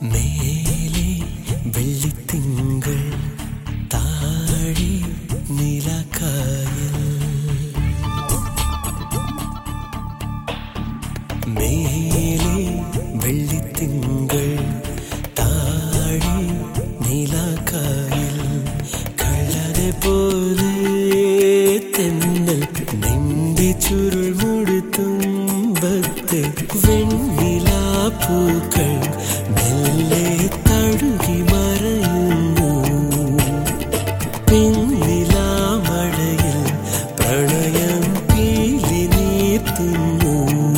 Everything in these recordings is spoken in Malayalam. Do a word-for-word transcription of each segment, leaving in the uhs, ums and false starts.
മേലെ വെള്ളിത്തിങ്കൾ താഴെ നീലക്കായൽ മേലെ വെള്ളിത്തിങ്കൾ താഴെ നീലക്കായൽ കള്ളനെ പോലെ തെന്നൽ നിന്റെ ചുരുൾ മുടുത്തുമ്പത്തെ വെണ്ണിലാപ്പൂക്കൾ മെല്ലെ തഴുകി മറയുന്നു പിന്നിലാമഴയിൽ പ്രണയം പീലി നീർത്തുന്നു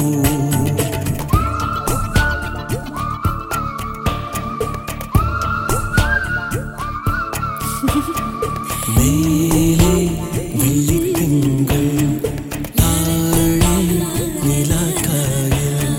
മേലെ വെള്ളിത്തിങ്കൾ താഴെ നീലക്കായൽ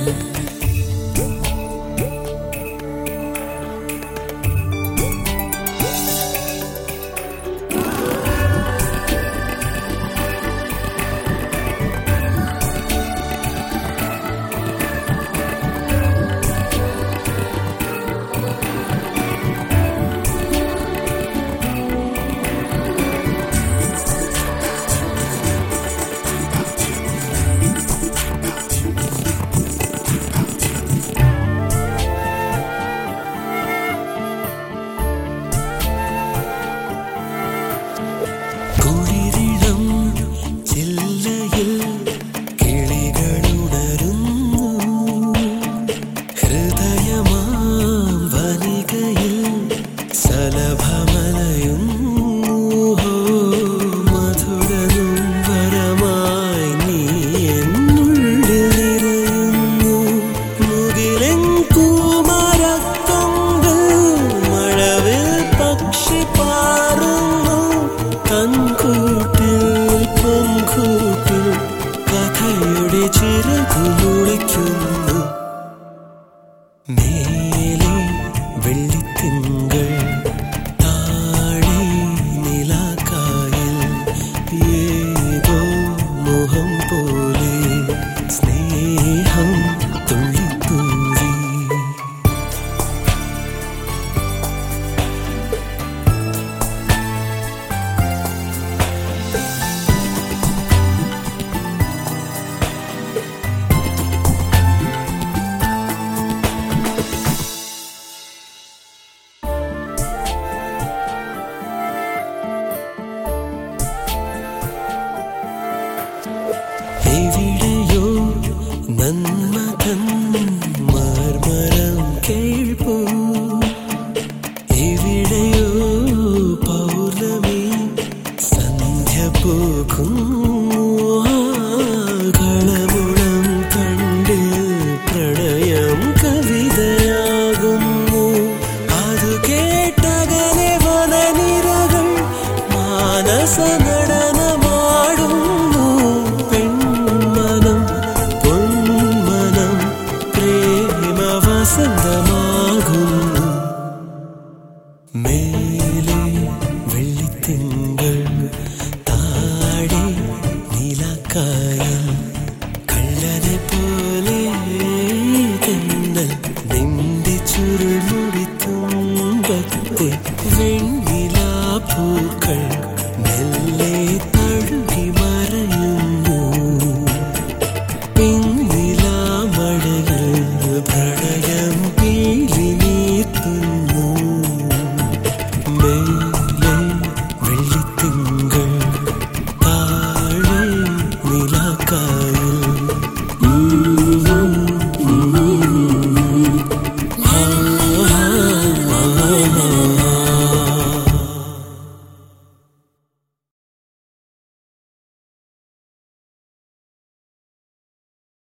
കഥയുടെ ചിറകുമുളയ്ക്കുന്നു മേലെ വെള്ളിത്തിങ്കൾ താഴെ നീലക്കായൽ ഏതോ മോഹം പോലെ സ്നേഹം തുള്ളിത്തൂവി എവിടെയോ നന്മതൻ മർമരം കേൾപ്പൂ എവിടെയോ പൗർണമി സന്ധ്യ പോകും കളമുളം കണ്ട് പ്രണയം കവിതയാകുന്നു അത് കേട്ടകലെ വനനിരകൾ മാനസ നടനമാടുന്നു പെൺമനം പൊന്മനം പ്രേമ വസന്തമാകുന്നു മേലെ വെള്ളിത്തിങ്കൾ താഴെ നീലക്കായൽ കള്ളനെ പോലെ തെന്നൽ നിന്റെ ചുരുൾ മുടിത്തുമ്പത്തെ വെണ്ണിലാപ്പൂക്കൾ